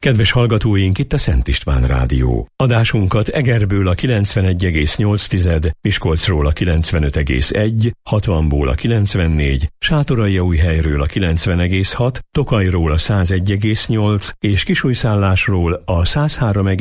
Kedves hallgatóink, itt a Szent István Rádió. Adásunkat Egerből a 91,8, Miskolcról a 95,1, 60-ból a 94, Sátoraljaújhelyről a 90,6, Tokajról a 101,8 és Kisújszállásról a 103,1